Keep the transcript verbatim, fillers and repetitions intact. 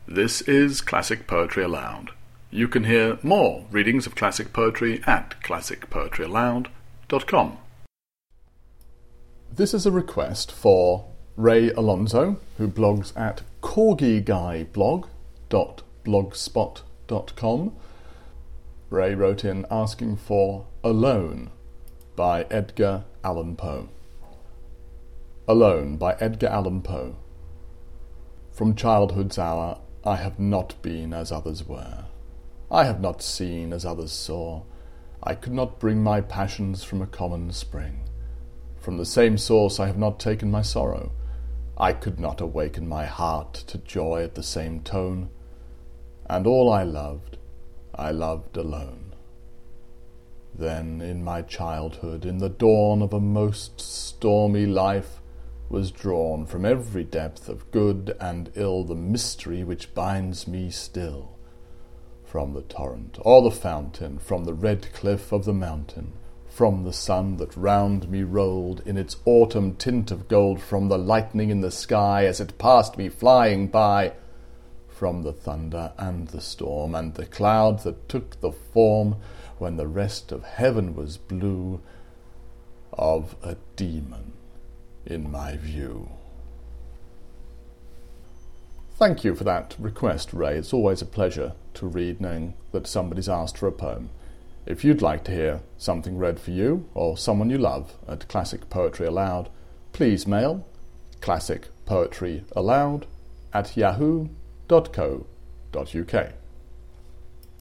This is Classic Poetry Aloud. You can hear more readings of classic poetry at classic poetry aloud dot com. This is a request for Ray Alonso, who blogs at corgiguyblog dot blogspot dot com. Ray wrote in asking for Alone by Edgar Allan Poe. Alone by Edgar Allan Poe. From childhood's hour I have not been as others were. I have not seen as others saw. I could not bring my passions from a common spring. From the same source I have not taken my sorrow. I could not awaken my heart to joy at the same tone. And all I loved, I loved alone. Then in my childhood, in the dawn of a most stormy life, was drawn from every depth of good and ill the mystery which binds me still. From the torrent or the fountain, from the red cliff of the mountain, from the sun that round me rolled in its autumn tint of gold, from the lightning in the sky as it passed me flying by, from the thunder and the storm, and the cloud that took the form, when the rest of heaven was blue, of a demon in my view. Thank you for that request, Ray. It's always a pleasure to read knowing that somebody's asked for a poem. If you'd like to hear something read for you or someone you love at Classic Poetry Aloud, please mail classicpoetryaloud at yahoo dot co dot uk.